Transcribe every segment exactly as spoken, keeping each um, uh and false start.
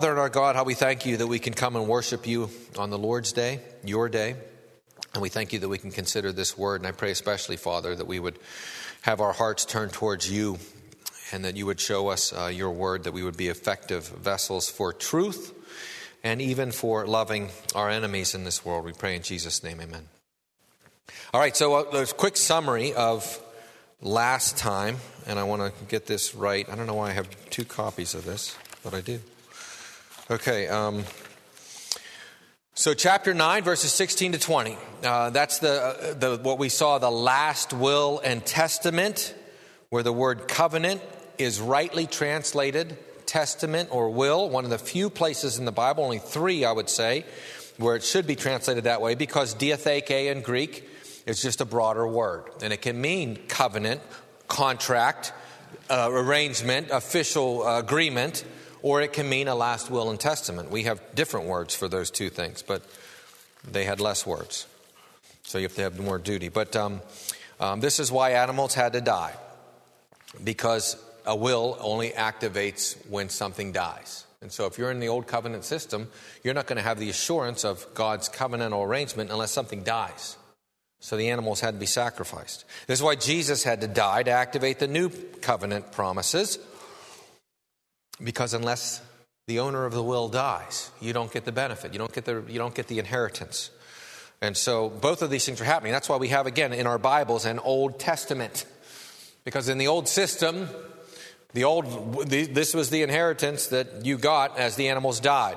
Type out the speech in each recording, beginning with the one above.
Father and our God, how we thank you that we can come and worship you on the Lord's day, your day. And we thank you that we can consider this word. And I pray especially, Father, that we would have our hearts turned towards you and that you would show us uh, your word, that we would be effective vessels for truth and even for loving our enemies in this world. We pray in Jesus' name, amen. All right, so uh, there's a quick summary of last time, and I want to get this right. I don't know why I have two copies of this, but I do. Okay, um, so chapter nine, verses sixteen to twenty. Uh, that's the, uh, the what we saw, the last will and testament, where the word covenant is rightly translated testament or will. One of the few places in the Bible, only three, I would say, where it should be translated that way, because diatheke in Greek is just a broader word. And it can mean covenant, contract, uh, arrangement, official uh, agreement, or it can mean a last will and testament. We have different words for those two things, but they had less words. So you have to have more duty. But um, um, this is why animals had to die, because a will only activates when something dies. And so if you're in the old covenant system, you're not going to have the assurance of God's covenantal arrangement unless something dies. So the animals had to be sacrificed. This is why Jesus had to die to activate the new covenant promises. Because unless the owner of the will dies, you don't get the benefit. You don't get the you don't get the inheritance. And so both of these things are happening. That's why we have, again, in our Bibles, an Old Testament. Because in the old system, the old the, this was the inheritance that you got as the animals died.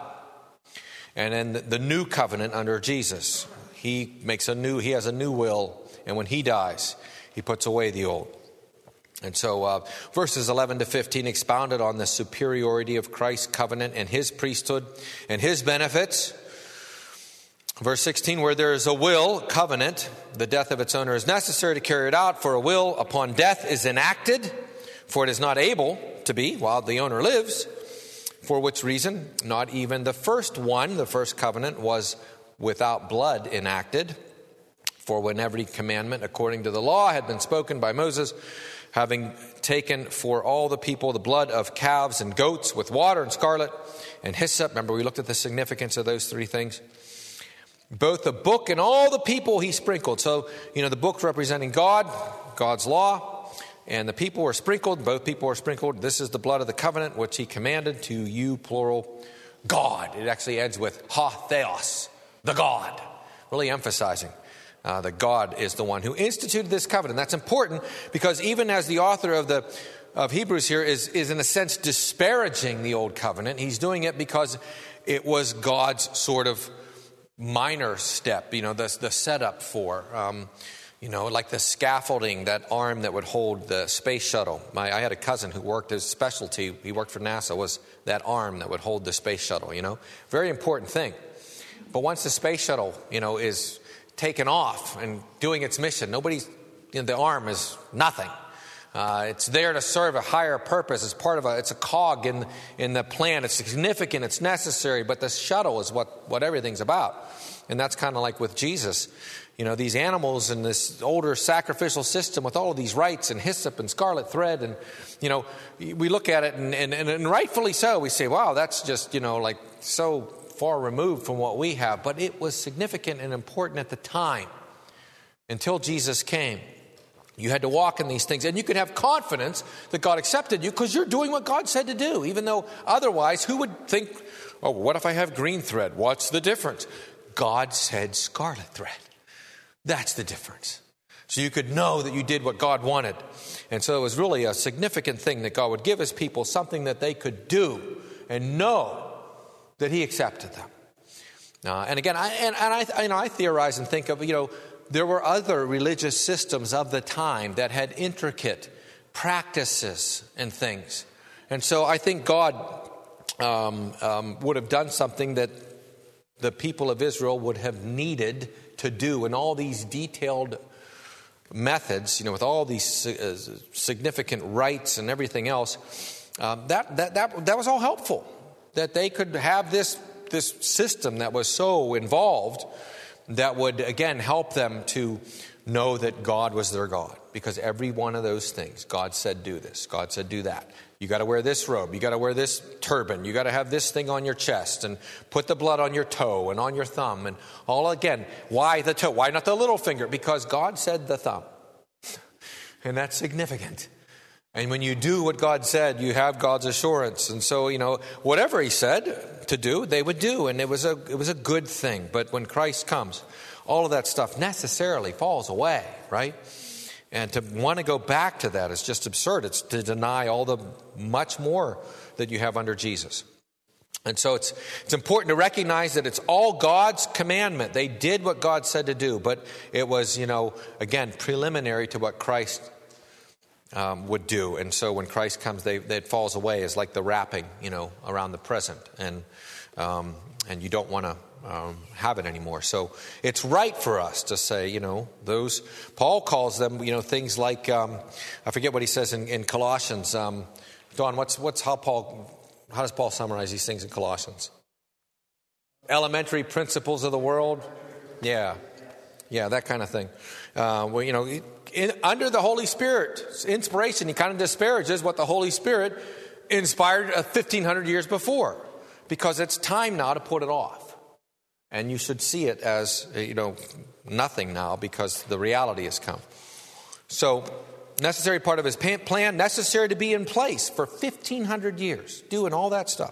And in the, the new covenant under Jesus, he makes a new, he has a new will. And when he dies, he puts away the old. And so uh, verses eleven to fifteen expounded on the superiority of Christ's covenant and his priesthood and his benefits. Verse sixteen, where there is a will, covenant, the death of its owner is necessary to carry it out, for a will upon death is enacted, for it is not able to be while the owner lives, for which reason not even the first one, the first covenant, was without blood enacted. For when every commandment according to the law had been spoken by Moses, having taken for all the people the blood of calves and goats with water and scarlet and hyssop. Remember, we looked at the significance of those three things. Both the book and all the people he sprinkled. So, you know, the book representing God, God's law, and the people were sprinkled. Both people were sprinkled. This is the blood of the covenant, which he commanded to you, plural, God. It actually ends with ha theos, the God, really emphasizing Uh, that God is the one who instituted this covenant. That's important because even as the author of the of Hebrews here is, is in a sense disparaging the old covenant, he's doing it because it was God's sort of minor step, you know, the, the setup for, um, you know, like the scaffolding, that arm that would hold the space shuttle. My, I had a cousin who worked, his specialty, he worked for NASA, was that arm that would hold the space shuttle, you know. Very important thing. But once the space shuttle, you know, is taken off and doing its mission, nobody's, you know, the arm is nothing. Uh, it's there to serve a higher purpose. It's part of a, it's a cog in in the plan. It's significant. It's necessary. But the shuttle is what, what everything's about. And that's kind of like with Jesus. You know, these animals and this older sacrificial system with all of these rites and hyssop and scarlet thread. And, you know, we look at it and, and, and rightfully so. We say, wow, that's just, you know, like so far removed from what we have. But it was significant and important at the time until Jesus came. You had to walk in these things, and you could have confidence that God accepted you because you're doing what God said to do, even though otherwise, who would think, oh, what if I have green thread? What's the difference? God said scarlet thread. That's the difference. So you could know that you did what God wanted. And so it was really a significant thing that God would give his people something that they could do and know that he accepted them. Uh, and again, I, and, and I, you know, I theorize and think of, you know, there were other religious systems of the time that had intricate practices and things. And so I think God um, um, would have done something that the people of Israel would have needed to do in all these detailed methods, you know, with all these uh, significant rites and everything else. Um, that, that, that, that was all helpful, that they could have this, this system that was so involved that would, again, help them to know that God was their God, because every one of those things, God said do this, God said do that. You got to wear this robe, you got to wear this turban, you got to have this thing on your chest, and put the blood on your toe and on your thumb, and all again. Why the toe? Why not the little finger? Because God said the thumb. And that's significant. And when you do what God said, you have God's assurance. And so, you know, whatever he said to do, they would do. And it was a it was a good thing. But when Christ comes, all of that stuff necessarily falls away, right? And to want to go back to that is just absurd. It's to deny all the much more that you have under Jesus. And so it's it's important to recognize that it's all God's commandment. They did what God said to do, but it was, you know, again, preliminary to what Christ um, would do. And so when Christ comes, they, it falls away as like the wrapping, you know, around the present, and um, and you don't want to um, have it anymore. So it's right for us to say, you know, those Paul calls them, you know, things like um, I forget what he says in, in Colossians. Um, Don, what's what's how Paul. How does Paul summarize these things in Colossians? Elementary principles of the world? Yeah. Yeah, that kind of thing. Uh, well, you know, in, under the Holy Spirit's inspiration, he kind of disparages what the Holy Spirit inspired uh, fifteen hundred years before, because it's time now to put it off. And you should see it as, you know, nothing now, because the reality has come. So, necessary part of his plan, necessary to be in place for fifteen hundred years, doing all that stuff.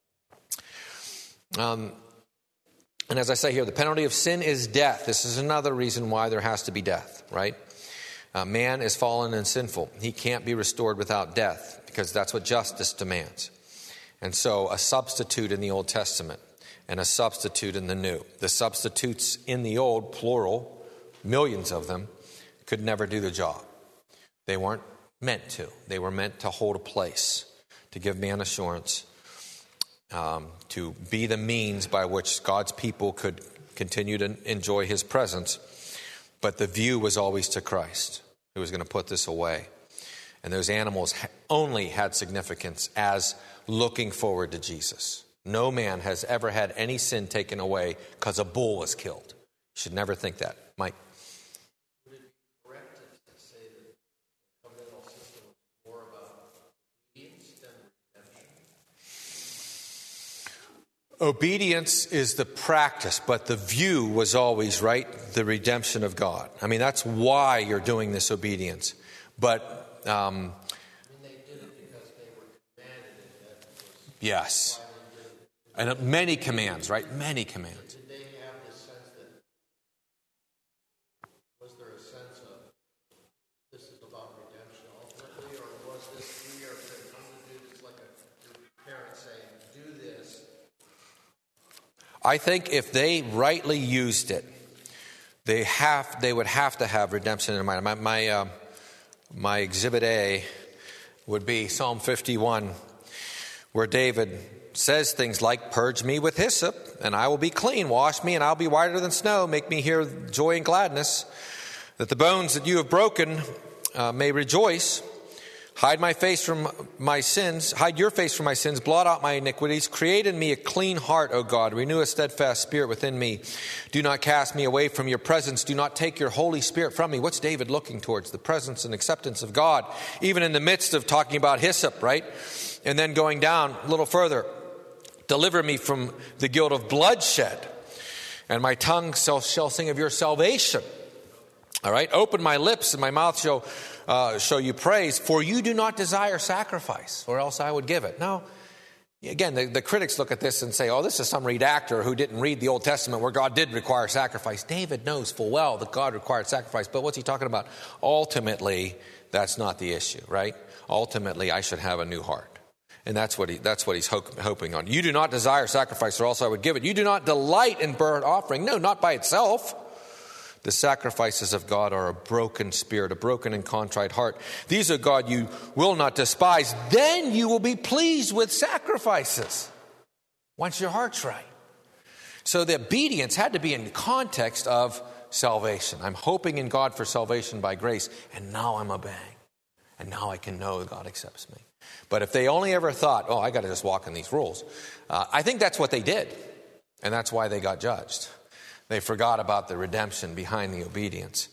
Um, and as I say here, the penalty of sin is death. This is another reason why there has to be death, right? Uh, man is fallen and sinful. He can't be restored without death, because that's what justice demands. And so a substitute in the Old Testament and a substitute in the New. The substitutes in the Old, plural, millions of them, could never do the job. They weren't meant to. They were meant to hold a place, to give man assurance, um, to be the means by which God's people could continue to enjoy his presence. But the view was always to Christ, who was going to put this away. And those animals only had significance as looking forward to Jesus. No man has ever had any sin taken away because a bull was killed. You should never think that. Mike? Obedience is the practice, but the view was always, right, the redemption of God. I mean, that's why you're doing this obedience. But, um, I mean, they did it because they were commanded it. Yes. And many commands, right? Many commands. Did they have the sense that, was there a sense of, this is about redemption ultimately, or was this, we are going to come to do this like a parent saying, do this? I think if they rightly used it, they have they would have to have redemption in mind. My my, uh, my exhibit A would be Psalm fifty-one, where David says things like, "Purge me with hyssop, and I will be clean. Wash me, and I'll be whiter than snow. Make me hear joy and gladness, that the bones that you have broken uh, may rejoice. Hide my face from my sins. Hide your face from my sins. Blot out my iniquities. Create in me a clean heart, O God. Renew a steadfast spirit within me. Do not cast me away from your presence. Do not take your Holy Spirit from me." What's David looking towards? The presence and acceptance of God, even in the midst of talking about hyssop, right? And then going down a little further. "Deliver me from the guilt of bloodshed, and my tongue shall, shall sing of your salvation." All right, "Open my lips, and my mouth shall uh, show you praise. For you do not desire sacrifice, or else I would give it." Now, again, the, the critics look at this and say, "Oh, this is some redactor who didn't read the Old Testament where God did require sacrifice." David knows full well that God required sacrifice, but what's he talking about? Ultimately, that's not the issue, right? Ultimately, I should have a new heart. And that's what he, that's what he's ho- hoping on. "You do not desire sacrifice, or else I would give it. You do not delight in burnt offering." No, not by itself. The sacrifices of God are a broken spirit, a broken and contrite heart. These are God you will not despise. Then you will be pleased with sacrifices, once your heart's right. So the obedience had to be in the context of salvation. I'm hoping in God for salvation by grace, and now I'm obeying. And now I can know God accepts me. But if they only ever thought, "Oh, I got to just walk in these rules," uh, I think that's what they did. And that's why they got judged. They forgot about the redemption behind the obedience.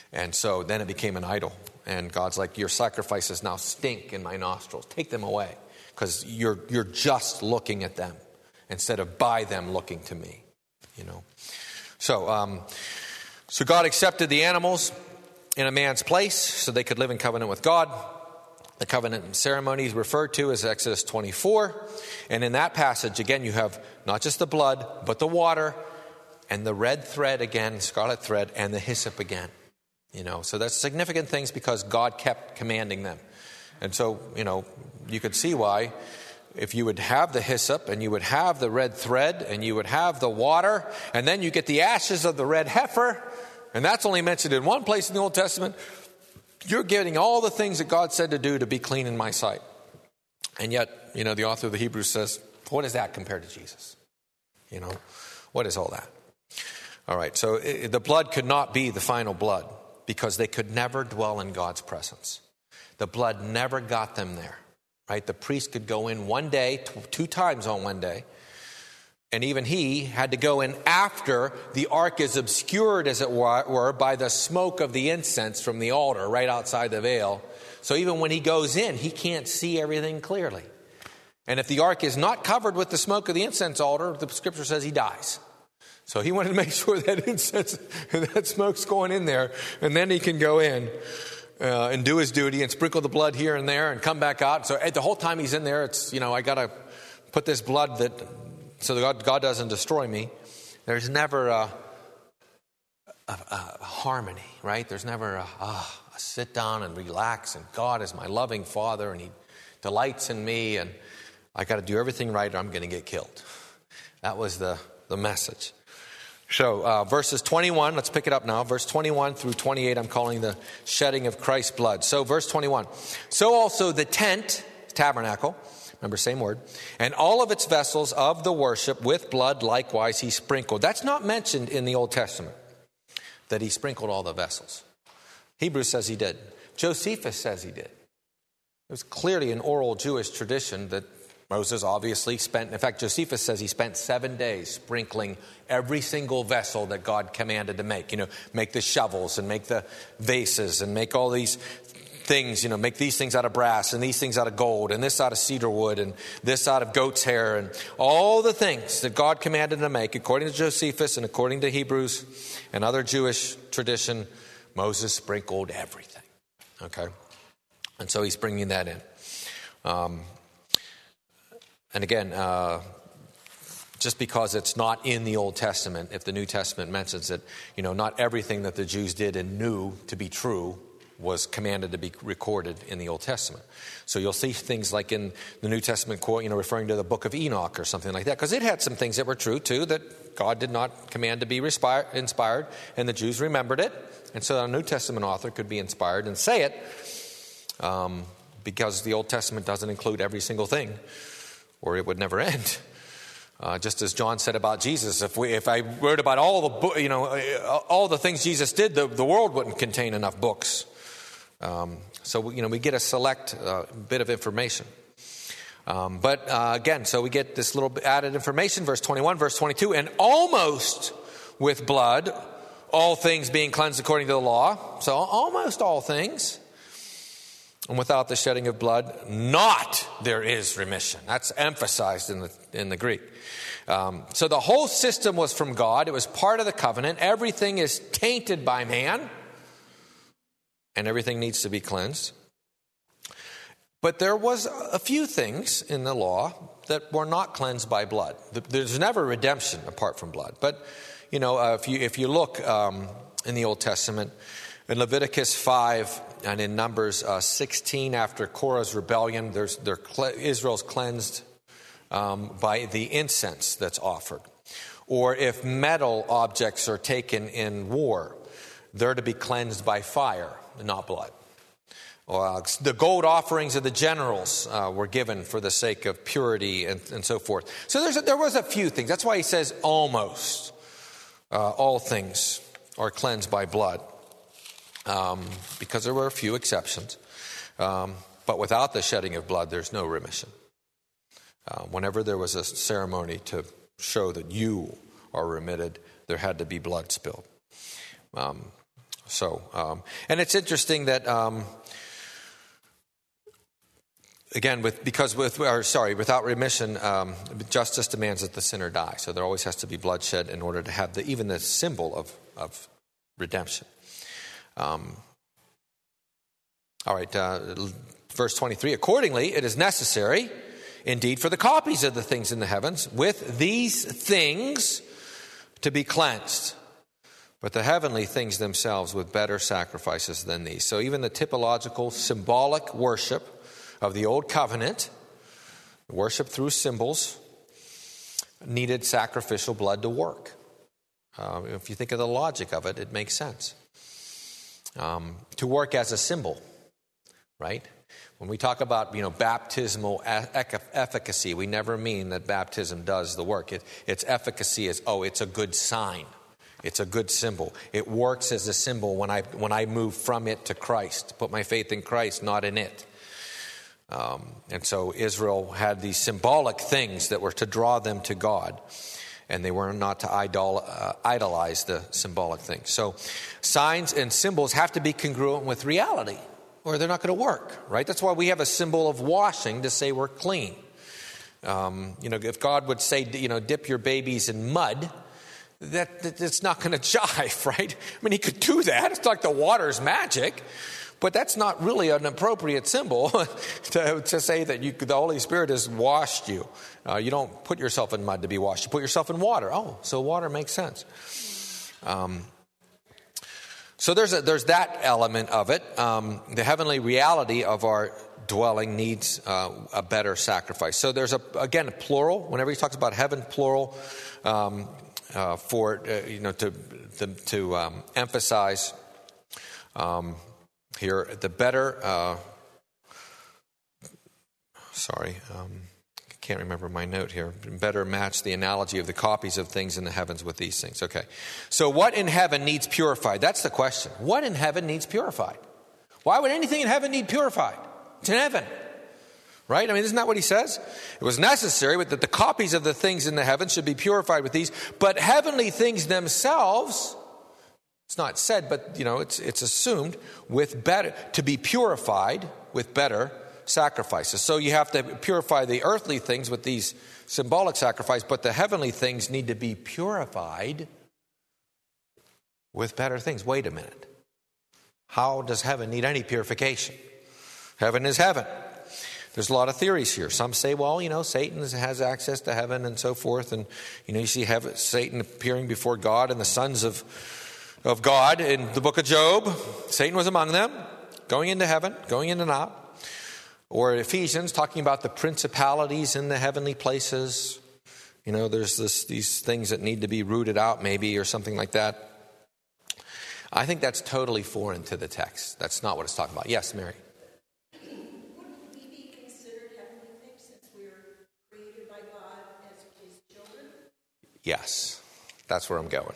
And so then it became an idol. And God's like, your sacrifices now stink in my nostrils. Take them away. Because you're you're just looking at them instead of by them looking to me. You know. So, um, so God accepted the animals in a man's place so they could live in covenant with God. The covenant ceremony is referred to as Exodus twenty-four. And in that passage, again, you have not just the blood, but the water and the red thread again, scarlet thread, and the hyssop again. You know, so that's significant things because God kept commanding them. And so, you know, you could see why if you would have the hyssop and you would have the red thread and you would have the water and then you get the ashes of the red heifer, and that's only mentioned in one place in the Old Testament, you're getting all the things that God said to do to be clean in my sight. And yet, you know, the author of the Hebrews says, what is that compared to Jesus? You know, what is all that? All right, so it, the blood could not be the final blood because they could never dwell in God's presence. The blood never got them there, right? The priest could go in one day, two times on one day, and even he had to go in after the ark is obscured, as it were, by the smoke of the incense from the altar right outside the veil. So even when he goes in, he can't see everything clearly. And if the ark is not covered with the smoke of the incense altar, the scripture says he dies. So he wanted to make sure that incense, that smoke's going in there, and then he can go in uh, and do his duty and sprinkle the blood here and there and come back out. So the whole time he's in there, it's, you know, I got to put this blood that, so that God, God doesn't destroy me. There's never a, a, a harmony, right? There's never a, a, a sit down and relax, and God is my loving Father, and he delights in me, and I got to do everything right or I'm going to get killed. That was the, the message. So uh, verses twenty-one, let's pick it up now. Verse twenty-one through twenty-eight, I'm calling the shedding of Christ's blood. So verse twenty-one. So also the tent, tabernacle, remember, same word, and all of its vessels of the worship with blood likewise he sprinkled. That's not mentioned in the Old Testament, that he sprinkled all the vessels. Hebrews says he did. Josephus says he did. It was clearly an oral Jewish tradition that Moses obviously spent, in fact, Josephus says he spent seven days sprinkling every single vessel that God commanded to make. You know, make the shovels and make the vases and make all these things, you know, make these things out of brass and these things out of gold and this out of cedar wood and this out of goat's hair and all the things that God commanded to make. According to Josephus and according to Hebrews and other Jewish tradition, Moses sprinkled everything. Okay? And so he's bringing that in. Um, And again, uh, just because it's not in the Old Testament, if the New Testament mentions it, you know, not everything that the Jews did and knew to be true was commanded to be recorded in the Old Testament. So you'll see things like in the New Testament quote, you know, referring to the book of Enoch or something like that, because it had some things that were true too, that God did not command to be inspired, and the Jews remembered it. And so a New Testament author could be inspired and say it, um, because the Old Testament doesn't include every single thing, or it would never end. Uh, just as John said about Jesus, if we, if I wrote about all the, you know, all the things Jesus did, the, the world wouldn't contain enough books. Um, so you know, we get a select uh, bit of information. Um, but uh, again, so we get this little added information. Verse twenty-one, verse twenty-two, and almost with blood, all things being cleansed according to the law. So almost all things. And without the shedding of blood, not there is remission. That's emphasized in the in the Greek. Um, so the whole system was from God. It was part of the covenant. Everything is tainted by man, and everything needs to be cleansed. But there was a few things in the law that were not cleansed by blood. There's never redemption apart from blood. But you know, uh, if you if you look um, in the Old Testament, in Leviticus five. And in Numbers uh, sixteen, after Korah's rebellion, there's they're, Israel's cleansed um, by the incense that's offered. Or if metal objects are taken in war, they're to be cleansed by fire, not blood. Uh, the gold offerings of the generals uh, were given for the sake of purity and, and so forth. So there's a, there was a few things. That's why he says almost uh, all things are cleansed by blood. Um, because there were a few exceptions. Um, but without the shedding of blood, there's no remission. Uh, whenever there was a ceremony to show that you are remitted, there had to be blood spilled. Um, So, um, and it's interesting that, um, again, with because with or sorry, without remission, um, justice demands that the sinner die. So there always has to be bloodshed in order to have the even the symbol of of redemption. Um, all right, uh, verse twenty-three. Accordingly, it is necessary, indeed, for the copies of the things in the heavens with these things to be cleansed, but the heavenly things themselves with better sacrifices than these. So even the typological, symbolic worship of the old covenant, worship through symbols, needed sacrificial blood to work. Uh, if you think of the logic of it, it makes sense. Um, to work as a symbol, right? When we talk about, you know, baptismal efficacy, we never mean that baptism does the work. It, its efficacy is, oh, it's a good sign. It's a good symbol. It works as a symbol when I when I move from it to Christ, put my faith in Christ, not in it. Um, and so Israel had these symbolic things that were to draw them to God, and they were not to idol, uh, idolize the symbolic things. So signs and symbols have to be congruent with reality, or they're not going to work, right? That's why we have a symbol of washing to say we're clean. Um, you know, if God would say, you know, dip your babies in mud, that, that that's not going to jive, right? I mean, he could do that. It's like the water's magic. But that's not really an appropriate symbol to, to say that you, the Holy Spirit has washed you. Uh, you don't put yourself in mud to be washed. You put yourself in water. Oh, so water makes sense. Um, so there's a, there's that element of it. Um, the heavenly reality of our dwelling needs uh, a better sacrifice. So there's, a again, a plural. Whenever he talks about heaven, plural, um, uh, for, uh, you know, to, to, to um, emphasize um here, the better, uh, sorry, um, I can't remember my note here. Better match the analogy of the copies of things in the heavens with these things. Okay. So what in heaven needs purified? That's the question. What in heaven needs purified? Why would anything in heaven need purified? It's in heaven. Right? I mean, isn't that what he says? It was necessary that the copies of the things in the heavens should be purified with these, but heavenly things themselves, it's not said, but, you know, it's it's assumed, with better, to be purified with better sacrifices. So you have to purify the earthly things with these symbolic sacrifices, but the heavenly things need to be purified with better things. Wait a minute. How does heaven need any purification? Heaven is heaven. There's a lot of theories here. Some say, well, you know, Satan has access to heaven and so forth. And, you know, you see heaven, Satan appearing before God and the sons of of God in the book of Job. Satan was among them, going into heaven, going in and out. Or Ephesians, talking about the principalities in the heavenly places. You know, there's this, these things that need to be rooted out maybe, or something like that. I think that's totally foreign to the text. That's not what it's talking about. Yes, Mary? Wouldn't we be considered heavenly things since we were created by God as his children? Yes, that's where I'm going.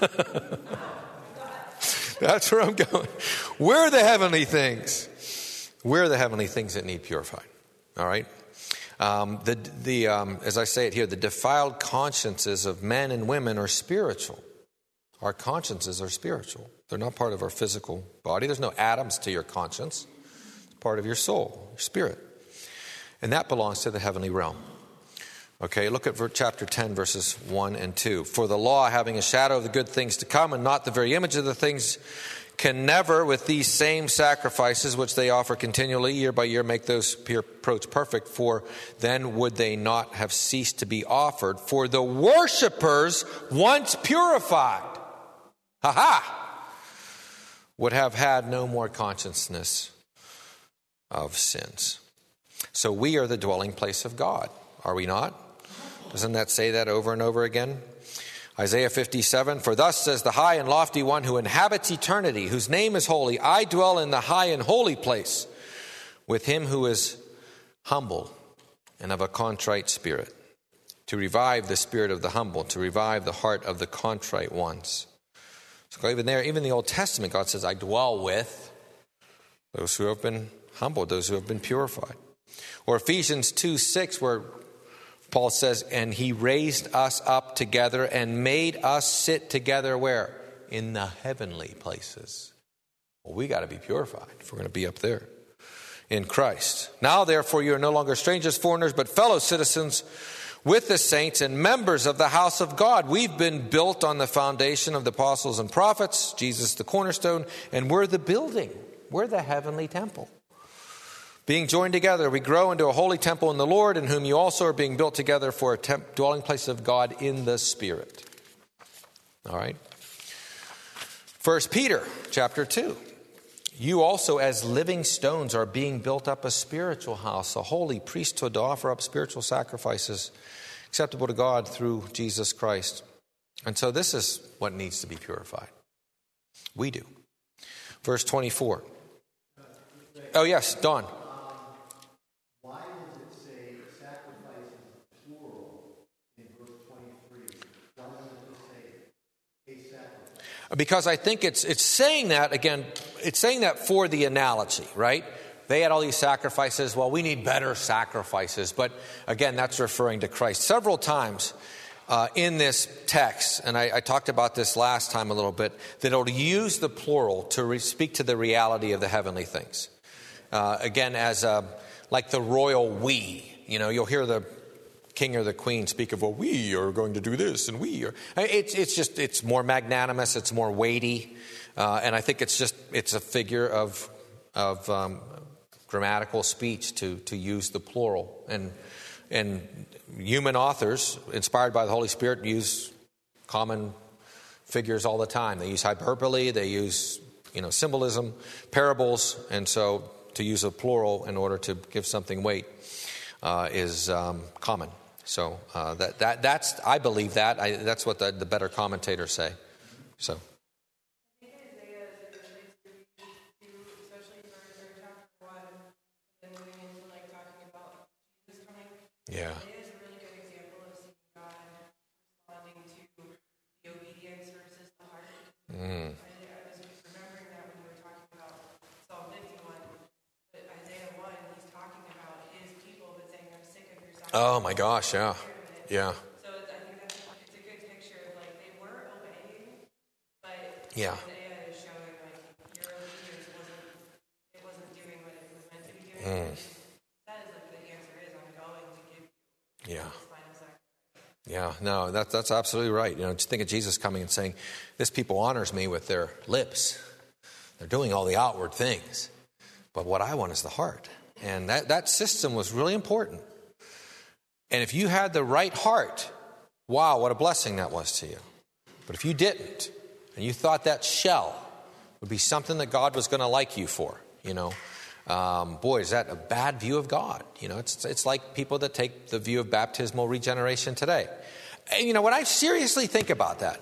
That's where I'm going. We're the heavenly things. We're the heavenly things that need purified. All right? Um, the the um, as I say it here, the defiled consciences of men and women are spiritual. Our consciences are spiritual. They're not part of our physical body. There's no atoms to your conscience. It's part of your soul, your spirit. And that belongs to the heavenly realm. Okay, look at chapter ten, verses one and two. For the law, having a shadow of the good things to come and not the very image of the things, can never, with these same sacrifices which they offer continually year by year, make those approach perfect. For then would they not have ceased to be offered. For the worshippers, once purified, ha ha, would have had no more consciousness of sins. So we are the dwelling place of God, are we not? Doesn't that say that over and over again? Isaiah fifty-seven, for thus says the high and lofty one who inhabits eternity, whose name is holy. I dwell in the high and holy place with him who is humble and of a contrite spirit, to revive the spirit of the humble, to revive the heart of the contrite ones. So even there, even in the Old Testament, God says, I dwell with those who have been humbled, those who have been purified. Or Ephesians two six, where Paul says, and he raised us up together and made us sit together where? In the heavenly places. Well, we got to be purified if we're going to be up there in Christ. Now, therefore, you are no longer strangers, foreigners, but fellow citizens with the saints and members of the house of God. We've been built on the foundation of the apostles and prophets, Jesus the cornerstone, and we're the building. We're the heavenly temple. Being joined together, we grow into a holy temple in the Lord, in whom you also are being built together for a temp- dwelling place of God in the Spirit. All right. First Peter chapter two. You also, as living stones, are being built up a spiritual house, a holy priesthood to offer up spiritual sacrifices acceptable to God through Jesus Christ. And so this is what needs to be purified. We do. Verse twenty-four. Oh, yes, Don. Why does it say sacrifices plural in verse twenty-three? Why doesn't it say a sacrifice? Because I think it's it's saying that, again, it's saying that for the analogy, right? They had all these sacrifices. Well, we need better sacrifices. But again, that's referring to Christ. Several times uh, in this text, and I, I talked about this last time a little bit, that it'll use the plural to re- speak to the reality of the heavenly things. Uh, again, as a, like the royal we. You know, you'll hear the king or the queen speak of, well, we are going to do this, and we are. It's it's just it's more magnanimous, it's more weighty, uh, and I think it's just it's a figure of of um, grammatical speech to to use the plural. And and human authors, inspired by the Holy Spirit, use common figures all the time. They use hyperbole, they use you know symbolism, parables, and so to use a plural in order to give something weight uh, is um, common. So uh, that that that's I believe that I, that's what the, the better commentators say. So. I think Isaiah is a good place to read, especially for chapter one, then moving into like talking about Jesus coming. Yeah. Isaiah is a really good example of seeing God responding to the obedience versus the heart. Mm. I, I was remembering that when you were talking about Psalm fifty-one, but Isaiah one, he's talking about his people, but saying, I'm sick of your sacrifice. Oh my gosh, yeah. Yeah. So it's, I think that's it's a good picture of like they were obeying, but Yeah. Isaiah is showing like your obedience wasn't it wasn't doing what it was meant to be doing. Mm. It says like the answer is I'm going to give you Yeah. this final sacrifice. Yeah, no, that, that's absolutely right. You know, just think of Jesus coming and saying, this people honors me with their lips. They're doing all the outward things. But what I want is the heart. And that, that system was really important. And if you had the right heart, wow, what a blessing that was to you. But if you didn't, and you thought that shell would be something that God was going to like you for, you know, um, boy, is that a bad view of God. You know, it's it's like people that take the view of baptismal regeneration today. And, you know, when I seriously think about that,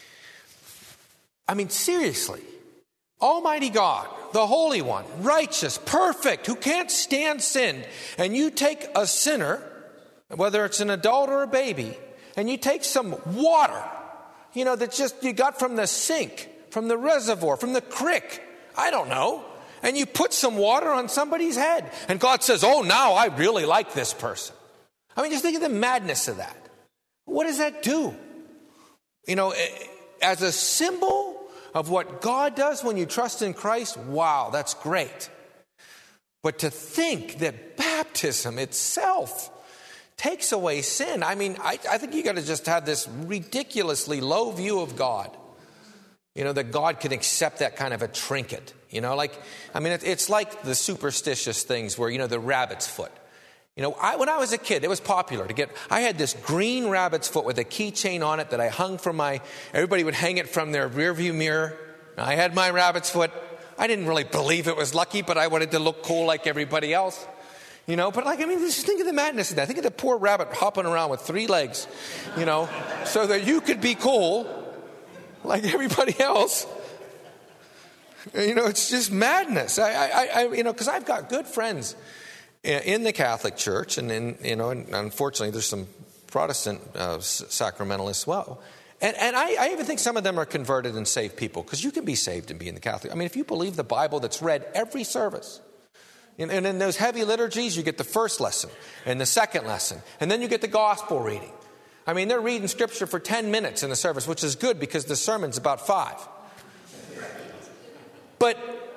I mean, seriously, Almighty God, the Holy One, righteous, perfect, who can't stand sin, and you take a sinner, whether it's an adult or a baby, and you take some water, you know, that just you got from the sink, from the reservoir, from the creek, I don't know, and you put some water on somebody's head, and God says, oh, now I really like this person. I mean, just think of the madness of that. What does that do? You know, as a symbol of what God does when you trust in Christ, wow, that's great. But to think that baptism itself takes away sin, I mean, I, I think you got to just have this ridiculously low view of God. You know, that God can accept that kind of a trinket. You know, like, I mean, it, it's like the superstitious things where, you know, the rabbit's foot. You know, I, when I was a kid, it was popular to get, I had this green rabbit's foot with a keychain on it that I hung from my, everybody would hang it from their rearview mirror. I had my rabbit's foot. I didn't really believe it was lucky, but I wanted to look cool like everybody else. You know, but like, I mean, just think of the madness of that. Think of the poor rabbit hopping around with three legs, you know, so that you could be cool like everybody else. You know, it's just madness. I, I, I you know, because I've got good friends in the Catholic Church, and in, you know, and unfortunately, there's some Protestant uh, sacramentalists as well. And, and I, I even think some of them are converted and saved people, because you can be saved and be in the Catholic. I mean, if you believe the Bible that's read every service, and, and in those heavy liturgies, you get the first lesson and the second lesson, and then you get the gospel reading. I mean, they're reading scripture for ten minutes in the service, which is good because the sermon's about five. But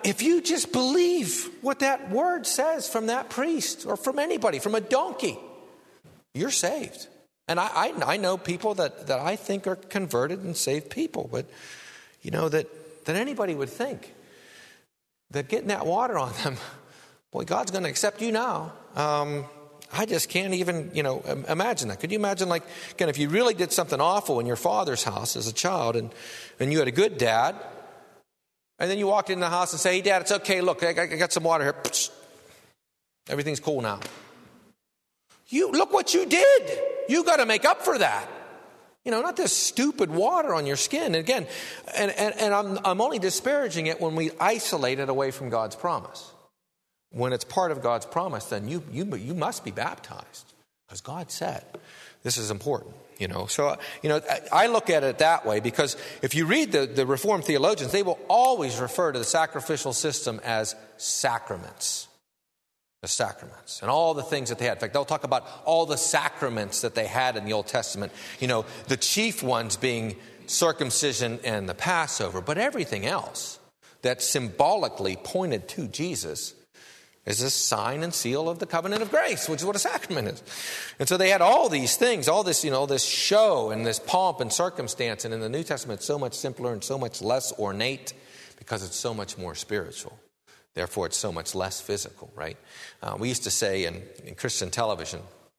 if you just believe what that word says from that priest or from anybody, from a donkey, you're saved. And I, I, I know people that, that I think are converted and saved people, but you know, that, that anybody would think that getting that water on them, boy, God's going to accept you now. Um, I just can't even, you know, imagine that. Could you imagine, like, again, if you really did something awful in your father's house as a child and, and you had a good dad, and then you walked into the house and say, hey, Dad, it's okay. Look, I, I got some water here. Everything's cool now. You look what you did. You got to make up for that. You know, not this stupid water on your skin. And again, and, and, and I'm, I'm only disparaging it when we isolate it away from God's promise. When it's part of God's promise, then you you you must be baptized because God said this is important. You know, so you know I look at it that way because if you read the, the Reformed theologians, they will always refer to the sacrificial system as sacraments. The sacraments and all the things that they had. In fact, they'll talk about all the sacraments that they had in the Old Testament. You know, the chief ones being circumcision and the Passover, but everything else that symbolically pointed to Jesus is a sign and seal of the covenant of grace, which is what a sacrament is. And so they had all these things, all this, you know, this show and this pomp and circumstance. And in the New Testament, it's so much simpler and so much less ornate because it's so much more spiritual. Therefore, it's so much less physical, right? Uh, we used to say in, in Christian television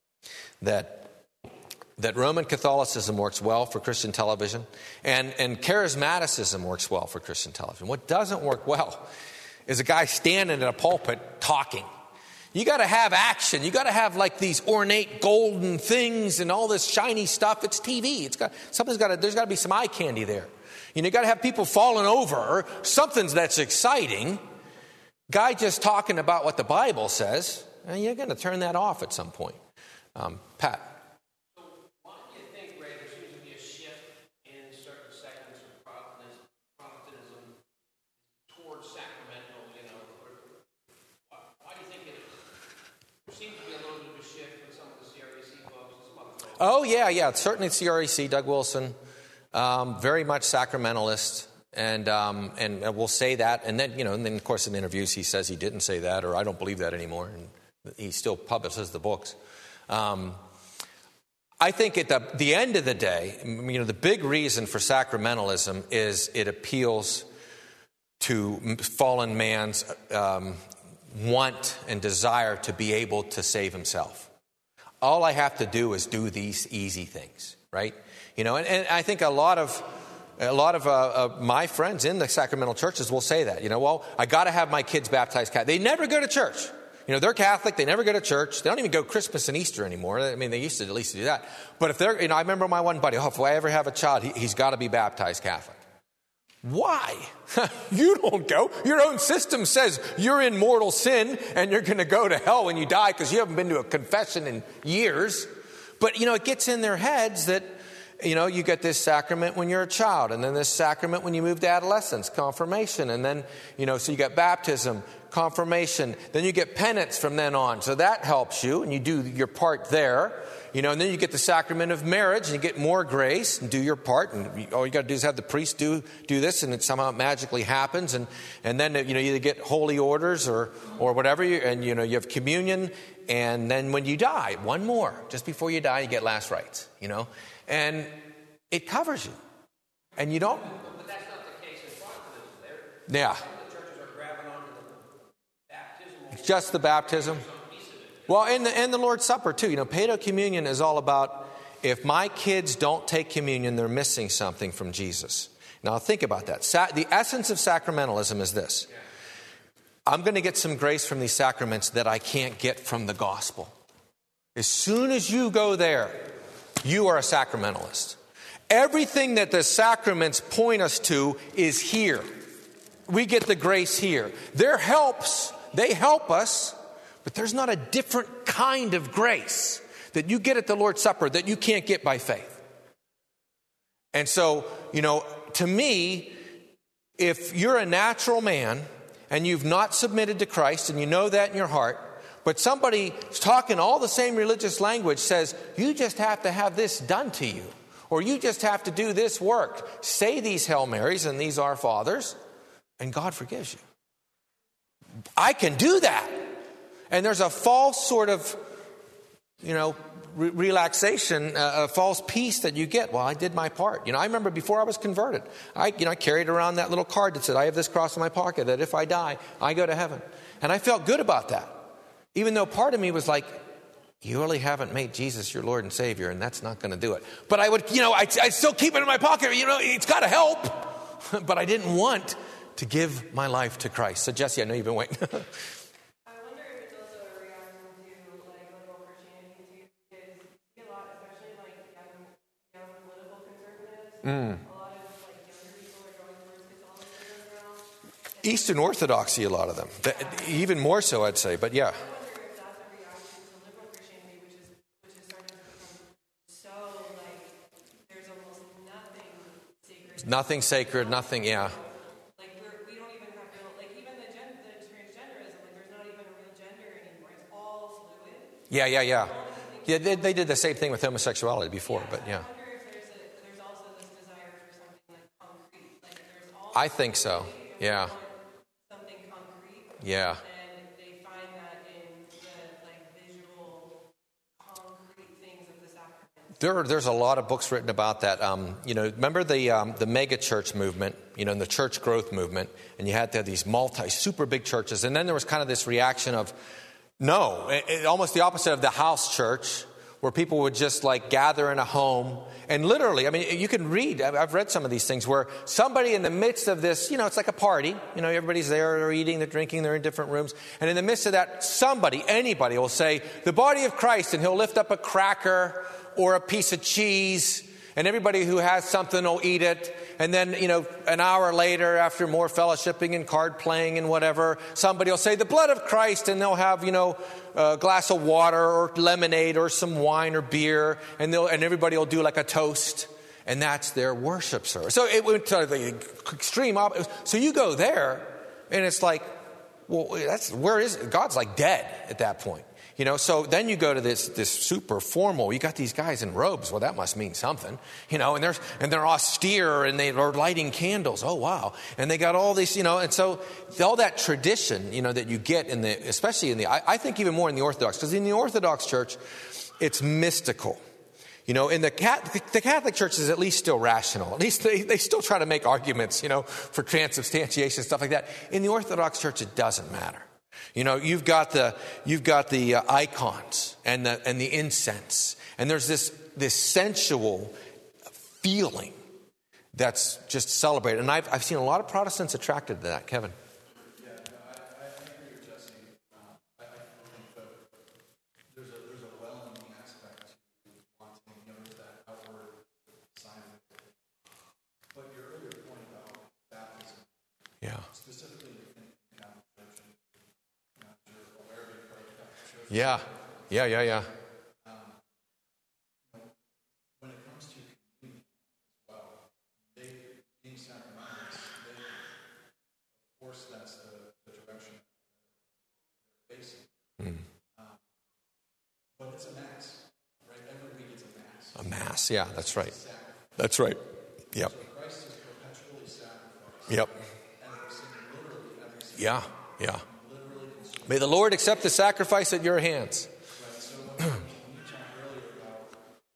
that that Roman Catholicism works well for Christian television and, and charismaticism works well for Christian television. What doesn't work well is a guy standing in a pulpit talking. You got to have action. You got to have like these ornate golden things and all this shiny stuff. It's T V. It's got something's got to. There's got to be some eye candy there. You know, you got to have people falling over. Something's that's exciting. Guy just talking about what the Bible says, and you're going to turn that off at some point. Um, Pat. So why do you think, Ray, there seems to be a shift in certain segments of Protestantism towards sacramental, you know? Why, why do you think it is? There seems to be a little bit of a shift with some of the C R E C folks and some other folks. Oh, yeah, yeah. Certainly C R E C, Doug Wilson, um, very much sacramentalist. And um, and we'll say that, and then you know, and then of course in interviews he says he didn't say that, or I don't believe that anymore, and he still publishes the books. Um, I think at the the end of the day, you know, the big reason for sacramentalism is it appeals to fallen man's um, want and desire to be able to save himself. All I have to do is do these easy things, right? You know, and, and I think a lot of A lot of uh, uh, my friends in the sacramental churches will say that, you know, well, I got to have my kids baptized Catholic. They never go to church. You know, they're Catholic. They never go to church. They don't even go Christmas and Easter anymore. I mean, they used to at least do that. But if they're, you know, I remember my one buddy, oh, if I ever have a child, he, he's got to be baptized Catholic. Why? You don't go. Your own system says you're in mortal sin and you're going to go to hell when you die because you haven't been to a confession in years. But, you know, it gets in their heads that, you know, you get this sacrament when you're a child, and then this sacrament when you move to adolescence, confirmation, and then, you know, so you get baptism, confirmation, then you get penance from then on. So that helps you, and you do your part there, you know, and then you get the sacrament of marriage, and you get more grace, and do your part, and all you got to do is have the priest do do this, and it somehow magically happens, and and then, you know, you get holy orders or or whatever, you, and, you know, you have communion, and then when you die, one more, just before you die, you get last rites, you know. And it covers you. And you don't... But that's not the case in Protestantism. There, yeah. Some of the churches are grabbing onto the baptismal... It's just the baptism. Well, and the, and the Lord's Supper, too. You know, Paedo Communion is all about, if my kids don't take communion, they're missing something from Jesus. Now, think about that. Sa- the essence of sacramentalism is this. I'm going to get some grace from these sacraments that I can't get from the gospel. As soon as you go there, you are a sacramentalist. Everything that the sacraments point us to is here. We get the grace here. There helps. They help us. But there's not a different kind of grace that you get at the Lord's Supper that you can't get by faith. And so, you know, to me, if you're a natural man and you've not submitted to Christ and you know that in your heart, but somebody talking all the same religious language says, you just have to have this done to you, or you just have to do this work. Say these Hail Marys and these Our Fathers, and God forgives you. I can do that. And there's a false sort of, you know, re- relaxation, uh, a false peace that you get. Well, I did my part. You know, I remember before I was converted, I, you know, I carried around that little card that said, I have this cross in my pocket, that if I die, I go to heaven. And I felt good about that. Even though part of me was like, you really haven't made Jesus your Lord and Savior, and that's not going to do it. But I would, you know, I I still keep it in my pocket. You know, it's got to help. But I didn't want to give my life to Christ. So, Jesse, I know you've been waiting. I wonder if it's also a reaction to like liberal Christianity too, because you see a lot, especially like young, young political conservatives. Mm. A lot of like younger people are going towards Catholicism now. Eastern Orthodoxy, a lot of them. Even more so, I'd say. But yeah. I wonder if that's a reaction to liberal Christianity, which is which is starting to become so like there's almost nothing sacred. Nothing sacred, nothing, yeah. Like we're, we don't even have real, like even the, gen, the transgenderism, like there's not even a real gender anymore. It's all fluid. Yeah, yeah, yeah. Yeah, they, they did the same thing with homosexuality before, Yeah, but yeah. I wonder if there's, a, there's also this desire for something like concrete. Like there's all I think so, yeah. something concrete. Yeah. And they find that in the like visual, concrete things of the sacrament. There, are- there's a lot of books written about that. Um, you know, remember the um, the mega church movement, you know, and the church growth movement, and you had to have these multi, super big churches. And then there was kind of this reaction of, no, it, it, almost the opposite of the house church, where people would just like gather in a home. And literally, I mean, you can read, I've I've read some of these things where somebody in the midst of this, you know, it's like a party. You know, everybody's there, they're eating, they're drinking, they're in different rooms. And in the midst of that, somebody, anybody will say, the body of Christ, and he'll lift up a cracker or a piece of cheese, and everybody who has something will eat it. And then, you know, an hour later, after more fellowshipping and card playing and whatever, somebody will say, the blood of Christ, and they'll have, you know, a glass of water or lemonade or some wine or beer, and they'll, and everybody will do like a toast, and that's their worship service. So it went to the extreme opposite. So you go there, and it's like, well, that's, where is it? God's like dead at that point. You know, so then you go to this this super formal. You got these guys in robes. Well, that must mean something. You know, and they're and they're austere, and they are lighting candles. Oh wow! And they got all these, you know, and so all that tradition, you know, that you get in the, especially in the, I, I think even more in the Orthodox, because in the Orthodox Church, it's mystical. You know, in the Catholic, the Catholic Church is at least still rational. At least they, they still try to make arguments, you know, for transubstantiation, stuff like that. In the Orthodox Church, it doesn't matter. You know, you've got the you've got the uh, icons and the and the incense, and there's this this sensual feeling that's just celebrated. And I've I've seen a lot of Protestants attracted to that. Kevin. Yeah, no, I, I agree with Jesse. Um, I, I think that there's a there's a well-meaning aspect to wanting, you know, there's that outward sign of it. But your earlier point about baptism, Yeah. specifically in the Catholic Church, and you know, you're aware of it, part of the Catholic Church. Yeah. Yeah. Yeah. Yeah. Um, you know, when it comes to communion as well, they being sacramentals, they, of course, that's the, the direction they're facing. Mm. Um, but it's a mass, right? Every week it's a mass. A mass. Yeah. That's right. Sacrifice. That's right. Yep. So Christ is perpetually sacrificed. Yep. Every single, literally every single. Yeah. Yeah. Literally consumed. May the Lord accept the sacrifice at your hands. Right. So when you talked earlier about,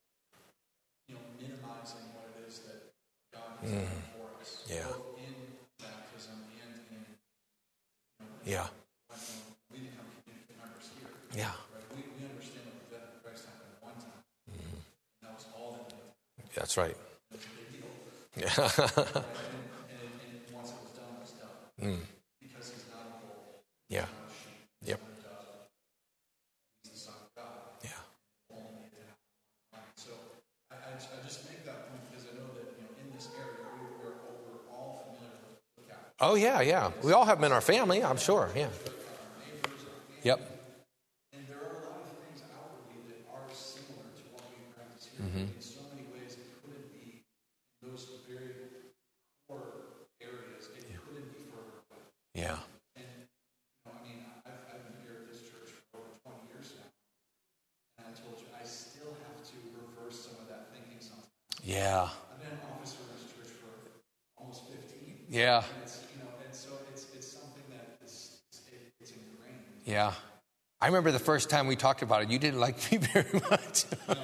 you know, minimizing what it is that God has done for us, Yeah. both in baptism and in, you know, Yeah. when we become community members here. Yeah. Right. We, we understand that the death of Christ happened one time. And that was all that needed. That's right. It was a big deal. Yeah. Right? And, and, and once it was done, it was done. Mm. Because he's not a bull. Yeah. He's not a sheep. He's Yep. not a dove. He's the Son of God. Yeah. Only it happened one time. So I, I, just, I just make that point because I know that, you know, in this area we, we're, we're all familiar with, with Catholic. Oh yeah. Yeah. We all have them in our family. I'm sure. Yeah. Yep. And there are a lot of things outwardly that are similar to what we practice here. In so many ways, it couldn't be in those very core areas. It couldn't be further away. Yeah. And, you know, I mean, I've, I've been here at this church for over twenty years now. And I told you, I still have to reverse some of that thinking sometimes. Yeah. I've been an officer in this church for almost fifteen. Yeah. And it's, you know, and so it's it's something that is it's, it's Yeah. I remember the first time we talked about it, you didn't like me very much.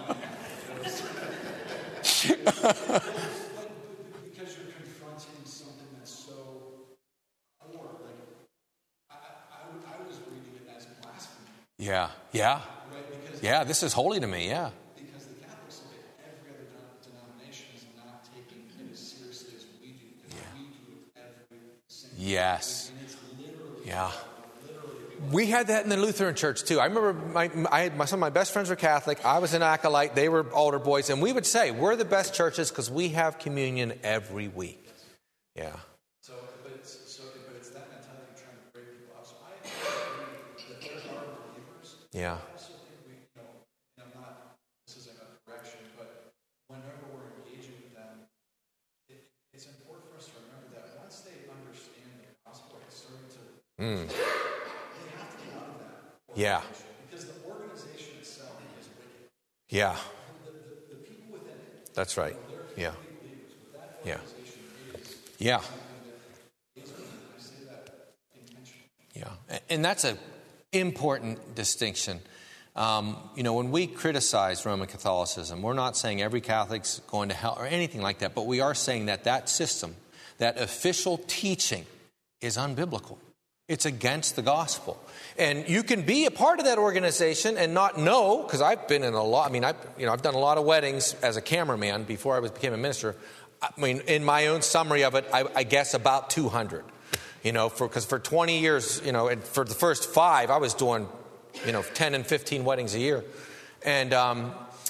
Because you're confronting something that's so core. Like, I, I, I was reading it as blasphemy. Yeah, yeah. Right? Because, yeah, this is holy to me, yeah. Because the Catholics look at every other denomination as not taking it as seriously as we do. Because yeah. we do it every single Yes. day. And it's literally, yeah. literally We had that in the Lutheran church, too. I remember my, I had my, some of my best friends were Catholic. I was an acolyte. They were altar boys. And we would say, we're the best churches because we have communion every week. Yeah. So, but it's, so, but it's that mentality trying to break people up. So I agree that there are believers. Yeah. I also think we, you know, and I'm not, this isn't a correction, but whenever we're engaging with them, it, it's important for us to remember that once they understand the gospel, it's starting to... Mm. Yeah. Because the organization itself is wicked. Yeah. The, the, the people within it. That's right. You know, Yeah. believers, but that Yeah. organization is Yeah. something that is, I say that intentionally. Yeah. And that's an important distinction. Um, you know, when we criticize Roman Catholicism, we're not saying every Catholic's going to hell or anything like that, but we are saying that that system, that official teaching is unbiblical. It's against the gospel. And you can be a part of that organization and not know, because I've been in a lot, I mean, I've, you know, I've done a lot of weddings as a cameraman before I was, became a minister. I mean, in my own summary of it, I, I guess about two hundred. You know, for because for twenty years, you know, and for the first five, I was doing, you know, ten and fifteen weddings a year. And, um,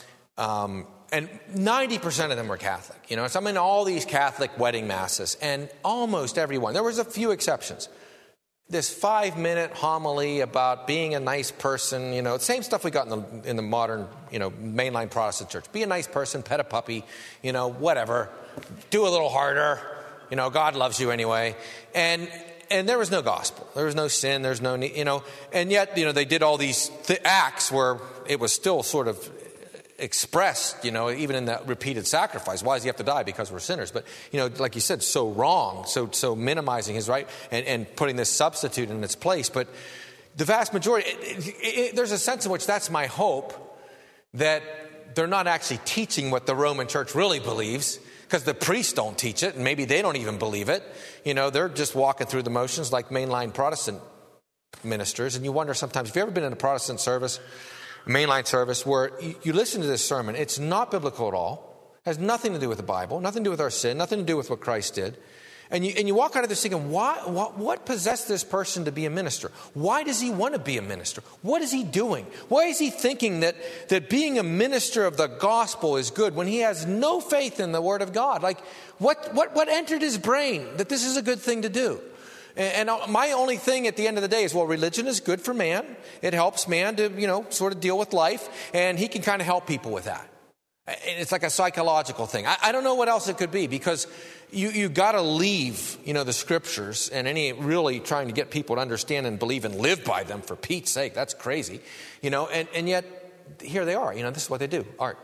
um, and ninety percent of them were Catholic. You know, so I'm in all these Catholic wedding masses, and almost everyone, there was a few exceptions. This five-minute homily about being a nice person, you know, same stuff we got in the in the modern, you know, mainline Protestant church. Be a nice person, pet a puppy, you know, whatever. Do a little harder, you know, God loves you anyway. And and there was no gospel. There was no sin. There's no, you know, and yet, you know, they did all these th- acts where it was still sort of expressed, you know, even in that repeated sacrifice. Why does he have to die? Because we're sinners. But, you know, like you said, so wrong, so so minimizing his right and, and putting this substitute in its place. But the vast majority, it, it, it, there's a sense in which that's my hope, that they're not actually teaching what the Roman church really believes, because the priests don't teach it, and maybe they don't even believe it. You know, they're just walking through the motions like mainline Protestant ministers. And you wonder sometimes, have you ever been in a Protestant service, mainline service, where you, you listen to this sermon, it's not biblical at all, has nothing to do with the Bible, nothing to do with our sin, nothing to do with what Christ did. And you, and you walk out of this thinking, why, what, what possessed this person to be a minister? Why does he want to be a minister? What is he doing? Why is he thinking that, that being a minister of the gospel is good when he has no faith in the Word of God? Like, what, what, what entered his brain that this is a good thing to do? And my only thing at the end of the day is, well, religion is good for man. It helps man to, you know, sort of deal with life. And he can kind of help people with that. It's like a psychological thing. I, I don't know what else it could be, because you, you got to leave, you know, the scriptures and any really trying to get people to understand and believe and live by them, for Pete's sake. That's crazy. You know, and, and yet here they are. You know, this is what they do. Art.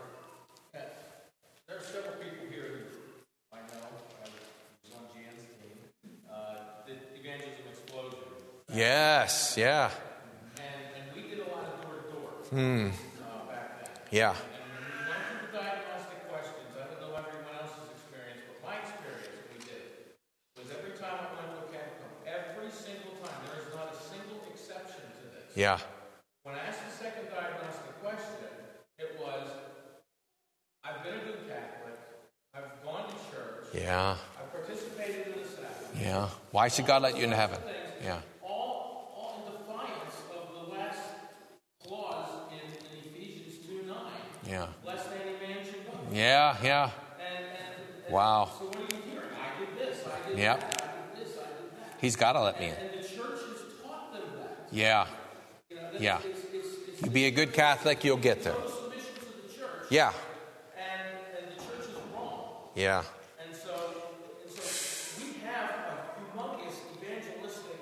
There are several people here who I know, I was on Jan's team, uh, did Evangelism Explosion. Yes, yeah. And, and we did a lot of door-to-door Hmm. uh, back then. Yeah. And when we went through the diagnostic questions, I don't know everyone else's experience, but my experience we did was every time I went to a catacomb, every single time, there is not a single exception to this. Yeah. When I asked the second diagnostic question, it was, I've been a good Catholic, I've gone to church, Yeah. I've participated in the sacrament. Yeah. Why should God let you into heaven? Yeah. All, all in defiance of the last clause in, in Ephesians two nine. Yeah. Lest any man should boast. Yeah, yeah. And, and, and Wow. so what are you hearing? I did this, I did Yep. that, I did this, I did that. He's got to let me in. And the church has taught them that. Yeah. You know, that Yeah. it's, it's, it's, You be a good Catholic, you'll get there. no submission to the church. Yeah. And, and the church is wrong. Yeah. And so, and so we have a humongous evangelistic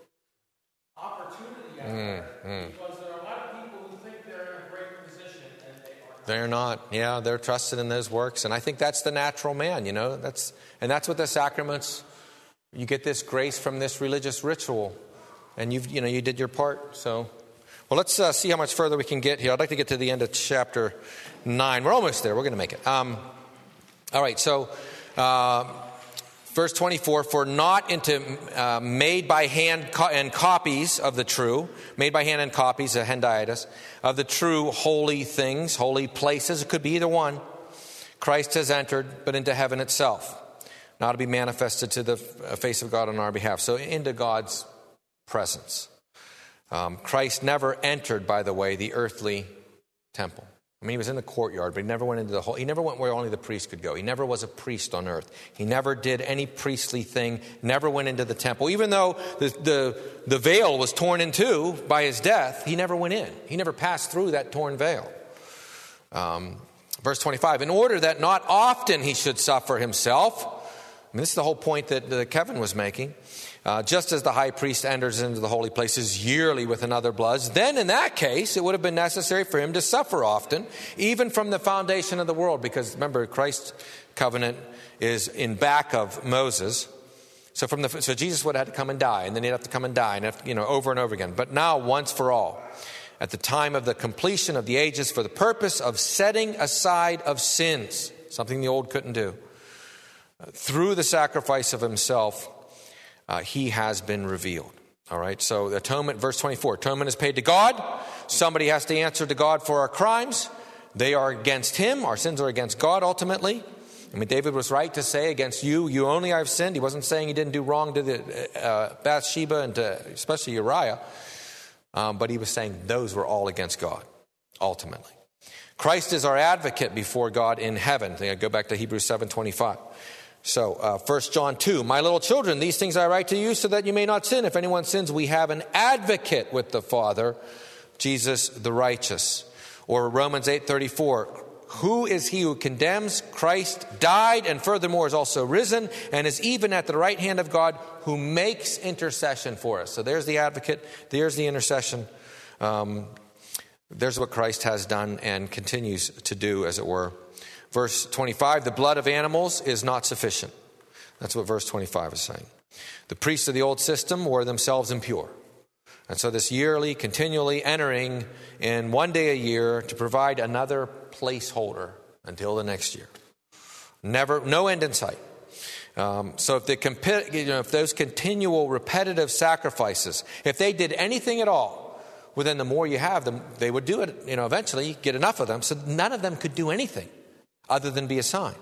opportunity out there, because there are a lot of people who think they're in a great position and they are not. They're not. Yeah, they're trusted in those works. And I think that's the natural man, you know. That's and that's what the sacraments, you get this grace from this religious ritual and you've, you know, you did your part. So, well, let's uh, see how much further we can get here. I'd like to get to the end of chapter nine. We're almost there. We're going to make it. Um, all right, so uh, verse twenty-four, for not into uh, made by hand co- and copies of the true, made by hand and copies, a hendiatus, of the true holy things, holy places, it could be either one, Christ has entered, but into heaven itself, now to be manifested to the face of God on our behalf. So into God's presence. Um, Christ never entered, by the way, the earthly temple. I mean, he was in the courtyard, but he never went into the whole, he never went where only the priest could go. He never was a priest on earth. He never did any priestly thing, never went into the temple. Even though the, the, the veil was torn in two by his death, he never went in. He never passed through that torn veil. Um, verse twenty-five, in order that not often he should suffer himself. I mean, this is the whole point that, that Kevin was making. Uh, just as the high priest enters into the holy places yearly with another blood, then in that case it would have been necessary for him to suffer often, even from the foundation of the world. Because remember, Christ's covenant is in back of Moses. So from the so Jesus would have had to come and die, and then he'd have to come and die, and have, you know, over and over again. But now, once for all, at the time of the completion of the ages, for the purpose of setting aside of sins, something the old couldn't do, uh, through the sacrifice of himself, Uh, he has been revealed. All right, so the atonement, verse twenty-four, atonement is paid to God. Somebody has to answer to God for our crimes. They are against him. Our sins are against God ultimately. I mean, David was right to say, against you, you only I've sinned. He wasn't saying he didn't do wrong to the uh, Bathsheba and to especially Uriah. Um, but he was saying those were all against God, ultimately. Christ is our advocate before God in heaven. I go back to Hebrews seven twenty-five. So, uh, First John two, my little children, these things I write to you so that you may not sin. If anyone sins, we have an advocate with the Father, Jesus the righteous. Or Romans eight thirty-four, who is he who condemns? Christ died and furthermore is also risen and is even at the right hand of God, who makes intercession for us. So there's the advocate, there's the intercession. Um, there's what Christ has done and continues to do, as it were. Verse twenty-five, the blood of animals is not sufficient. That's what verse twenty-five is saying. The priests of the old system were themselves impure. And so this yearly, continually entering in one day a year to provide another placeholder until the next year. Never, no end in sight. Um, so if, the, you know, if those continual repetitive sacrifices, if they did anything at all, well then the more you have them, they would do it, you know, eventually get enough of them. So none of them could do anything other than be a sign.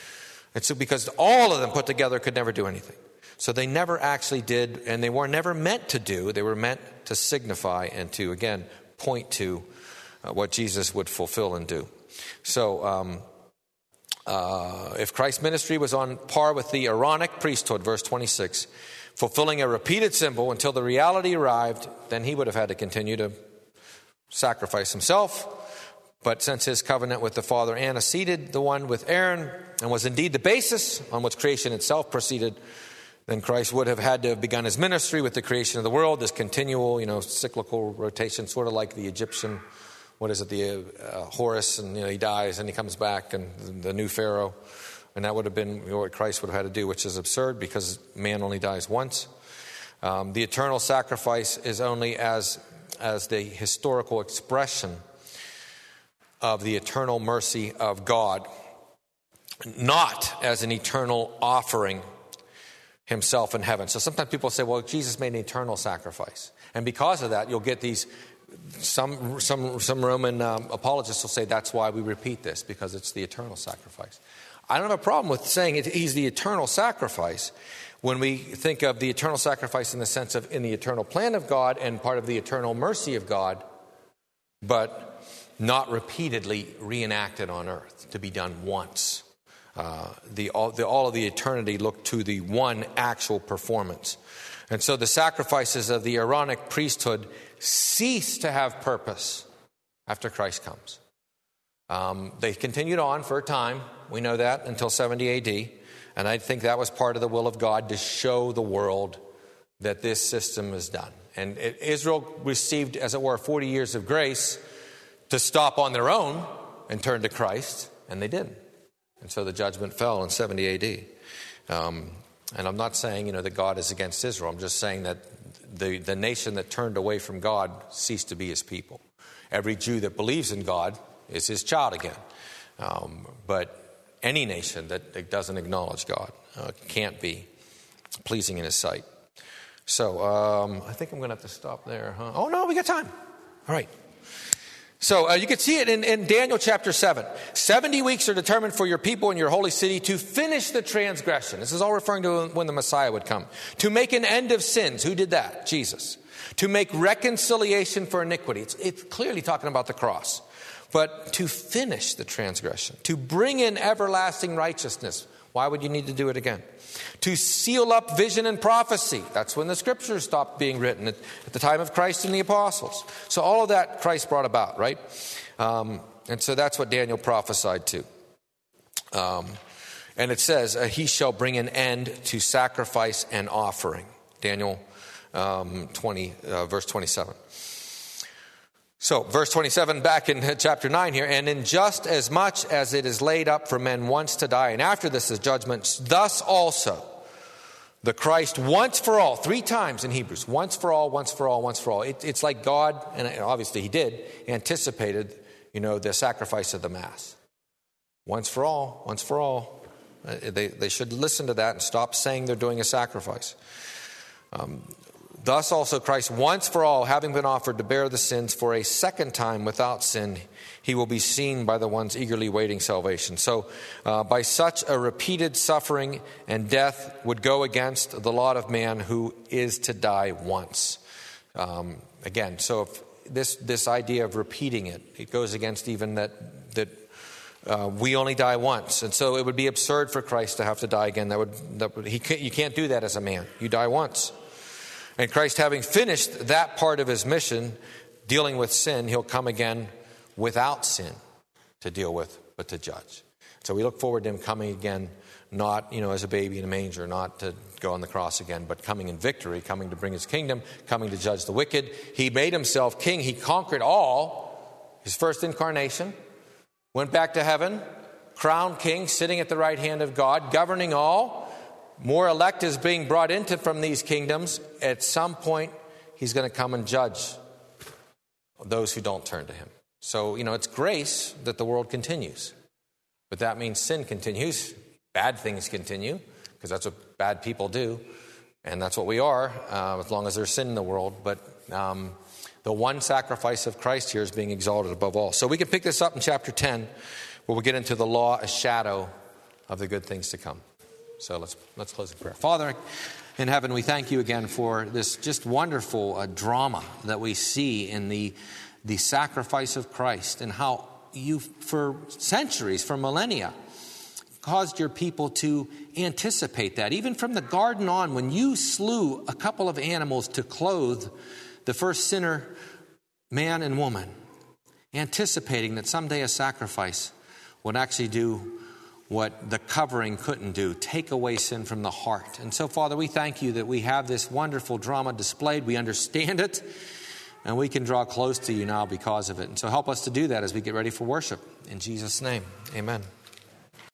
And so because all of them put together could never do anything. So they never actually did, and they were never meant to do. They were meant to signify and to, again, point to uh, what Jesus would fulfill and do. So um, uh, if Christ's ministry was on par with the Aaronic priesthood, verse twenty-six, fulfilling a repeated symbol until the reality arrived, then he would have had to continue to sacrifice himself. But since his covenant with the Father anteceded the one with Aaron and was indeed the basis on which creation itself proceeded, then Christ would have had to have begun his ministry with the creation of the world, this continual, you know, cyclical rotation, sort of like the Egyptian, what is it, the uh, Horus, and you know, he dies and he comes back, and the, the new Pharaoh. And that would have been what Christ would have had to do, which is absurd because man only dies once. Um, the eternal sacrifice is only as, as the historical expression of the eternal mercy of God, not as an eternal offering himself in heaven. So sometimes people say, well, Jesus made an eternal sacrifice. And because of that, you'll get these, some some some Roman um, apologists will say that's why we repeat this, because it's the eternal sacrifice. I don't have a problem with saying it, he's the eternal sacrifice when we think of the eternal sacrifice in the sense of in the eternal plan of God and part of the eternal mercy of God, but not repeatedly reenacted on earth, to be done once. Uh, the, all, the, all of the eternity looked to the one actual performance. And so the sacrifices of the Aaronic priesthood cease to have purpose after Christ comes. Um, they continued on for a time, we know that, until seventy A D. And I think that was part of the will of God to show the world that this system is done. And it, Israel received, as it were, forty years of grace to stop on their own and turn to Christ, and they didn't. And so the judgment fell in seventy A D. Um, and I'm not saying, you know, that God is against Israel. I'm just saying that the, the nation that turned away from God ceased to be his people. Every Jew that believes in God is his child again. Um, but any nation that, that doesn't acknowledge God uh, can't be pleasing in his sight. So um, I think I'm going to have to stop there. Huh? Oh, no, we got time. All right. So uh, you can see it in, in Daniel chapter seven. seventy weeks are determined for your people and your holy city to finish the transgression. This is all referring to when the Messiah would come. To make an end of sins. Who did that? Jesus. To make reconciliation for iniquity. It's, it's clearly talking about the cross. But to finish the transgression. To bring in everlasting righteousness. Why would you need to do it again? To seal up vision and prophecy. That's when the scriptures stopped being written, at, at the time of Christ and the apostles. So all of that Christ brought about, right? Um, and so that's what Daniel prophesied to. Um, and it says, uh, he shall bring an end to sacrifice and offering. Daniel um, twenty, uh, verse twenty-seven. So, verse twenty-seven, back in chapter nine here, and in just as much as it is laid up for men once to die, and after this is judgment, thus also the Christ once for all, three times in Hebrews, once for all, once for all, once for all. It, it's like God, and obviously he did, anticipated, you know, the sacrifice of the Mass. Once for all, once for all. Uh, they, they should listen to that and stop saying they're doing a sacrifice. Um, Thus also Christ once for all, having been offered to bear the sins for a second time without sin, he will be seen by the ones eagerly waiting salvation. So uh, by such a repeated suffering and death would go against the lot of man who is to die once. Um, again, so if this this idea of repeating it, it goes against even that that uh, we only die once. And so it would be absurd for Christ to have to die again. That would, that would he can't, you can't do that as a man. You die once. And Christ, having finished that part of his mission, dealing with sin, he'll come again without sin to deal with, but to judge. So we look forward to him coming again, not, you know, as a baby in a manger, not to go on the cross again, but coming in victory, coming to bring his kingdom, coming to judge the wicked. He made himself king. He conquered all. His first incarnation, went back to heaven, crowned king, sitting at the right hand of God, governing all. More elect is being brought into from these kingdoms. At some point, he's going to come and judge those who don't turn to him. So, you know, it's grace that the world continues. But that means sin continues. Bad things continue, because that's what bad people do. And that's what we are, uh, as long as there's sin in the world. But um, the one sacrifice of Christ here is being exalted above all. So we can pick this up in chapter ten, where we'll get into the law, a shadow of the good things to come. So let's let's close in prayer. Father in heaven, we thank you again for this just wonderful uh, drama that we see in the the sacrifice of Christ, and how you, for centuries, for millennia, caused your people to anticipate that. Even from the garden on, when you slew a couple of animals to clothe the first sinner, man and woman, anticipating that someday a sacrifice would actually do what the covering couldn't do, take away sin from the heart. And so, Father, we thank you that we have this wonderful drama displayed. We understand it, and we can draw close to you now because of it. And so help us to do that as we get ready for worship. In Jesus' name, amen.